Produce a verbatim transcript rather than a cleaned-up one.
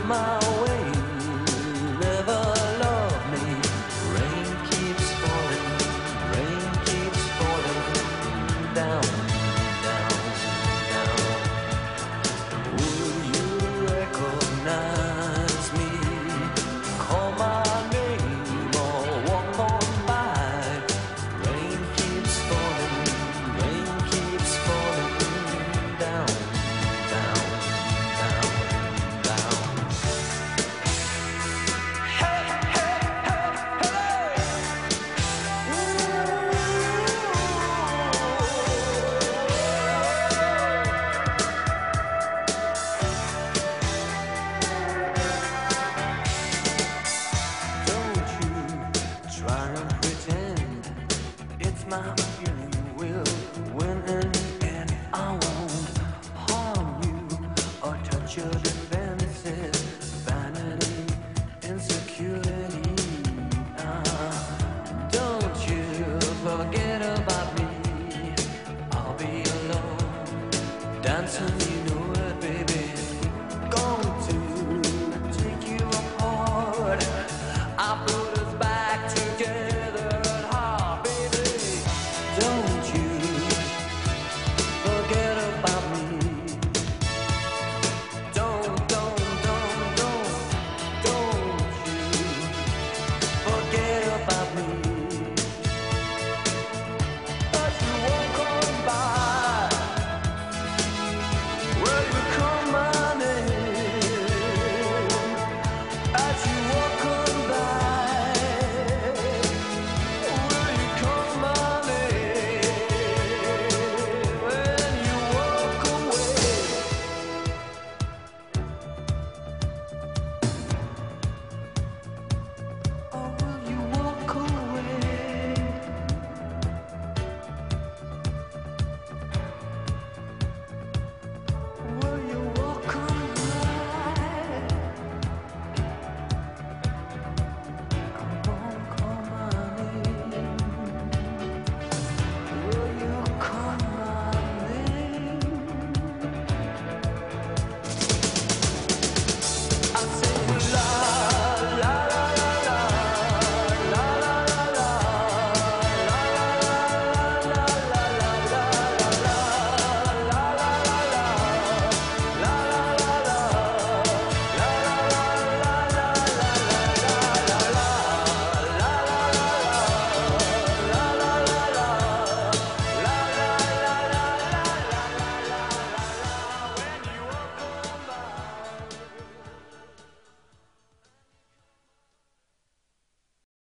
my way. You never loved me. Rain keeps falling, rain keeps falling down, down, down. Will you recognize me? Call my name or walk on by. Rain keeps falling, rain keeps falling down, down, down, down. Hey, hey, hey, hey! Don't you try and pretend it's my feeling. Will win in the end. I won't harm you or touch your defense.